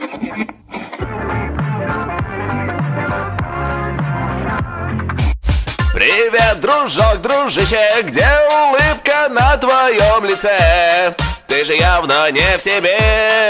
Привет, дружок, дружище, где улыбка на твоем лице? Ты же явно не в себе.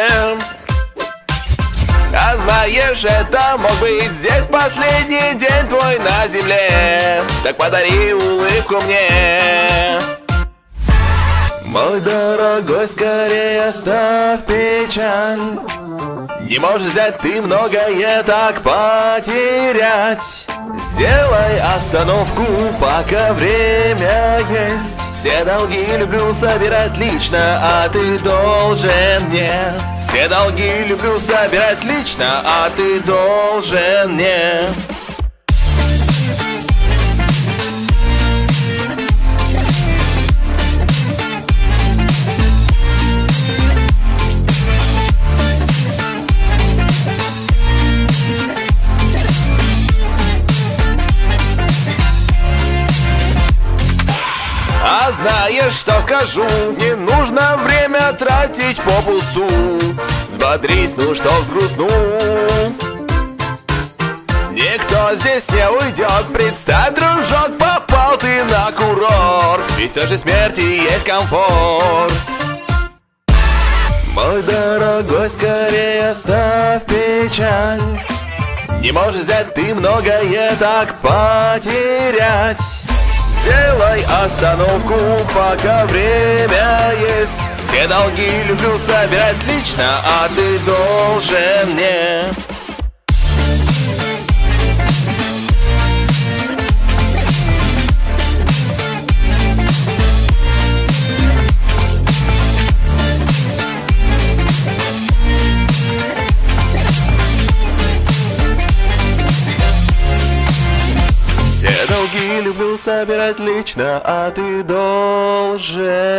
А знаешь, это мог быть здесь последний день твой на земле. Так подари улыбку мне. Мой дорогой, скорее оставь печаль. Не можешь взять ты многое, так потерять. Сделай остановку, пока время есть. Все долги люблю собирать лично, а ты должен мне. Все долги люблю собирать лично, а ты должен мне. А знаешь, что скажу? Не нужно время тратить попусту. Взбодрись, ну что взгрустну. Никто здесь не уйдет. Представь, дружок, попал ты на курорт. Ведь все же смерти есть комфорт. Мой дорогой, скорее оставь печаль. Не можешь взять ты многое, так потерять. Сделай остановку, пока время есть. Все долги люблю собирать лично, а ты должен мне. Все долги люблю собирать лично, а ты должен